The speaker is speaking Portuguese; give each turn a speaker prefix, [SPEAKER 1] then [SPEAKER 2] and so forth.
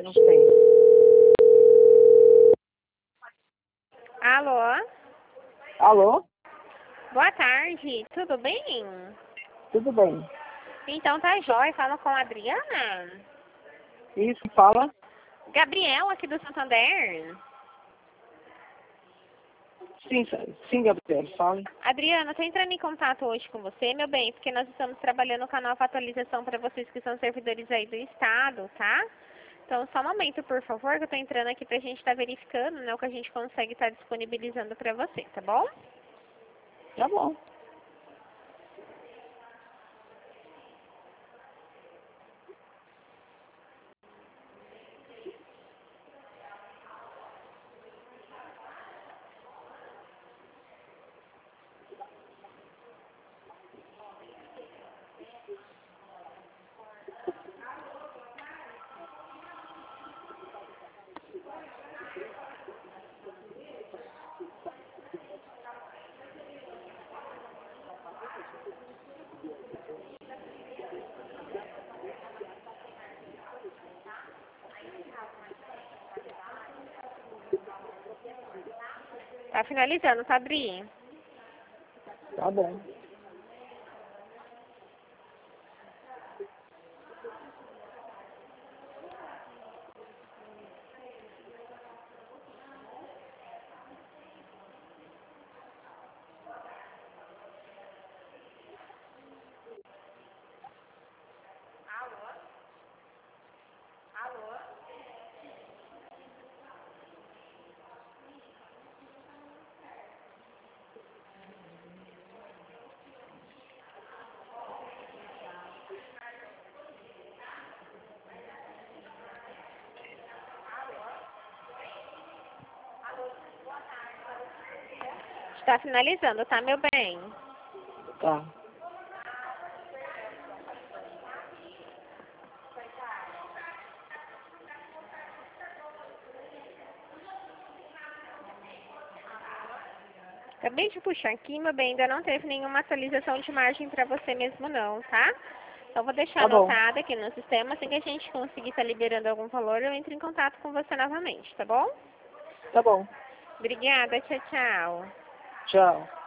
[SPEAKER 1] não sei.
[SPEAKER 2] Alô?
[SPEAKER 1] Alô?
[SPEAKER 2] Boa tarde, tudo bem?
[SPEAKER 1] Tudo bem.
[SPEAKER 2] Então tá jóia, fala com a Adriana.
[SPEAKER 1] Isso, fala.
[SPEAKER 2] Gabriel, aqui do Santander.
[SPEAKER 1] Sim, sim, Gabriel, fala.
[SPEAKER 2] Adriana, tô entrando em contato hoje com você, meu bem, porque nós estamos trabalhando com a nova atualização para vocês que são servidores aí do estado, tá? Então, só um momento, por favor, que eu tô entrando aqui pra gente estar verificando, né, o que a gente consegue estar disponibilizando para você, tá bom?
[SPEAKER 1] Tá bom.
[SPEAKER 2] Tá finalizando, tá, Adri?
[SPEAKER 1] Tá bom.
[SPEAKER 2] Está finalizando, tá, meu bem?
[SPEAKER 1] Tá.
[SPEAKER 2] Acabei de puxar aqui, meu bem, ainda não teve nenhuma atualização de margem para você mesmo não, tá? Então vou deixar
[SPEAKER 1] Tá bom.
[SPEAKER 2] anotado aqui no sistema, assim que a gente conseguir estar liberando algum valor, eu entro em contato com você novamente, tá bom?
[SPEAKER 1] Tá bom.
[SPEAKER 2] Obrigada, tchau, tchau.
[SPEAKER 1] Tchau.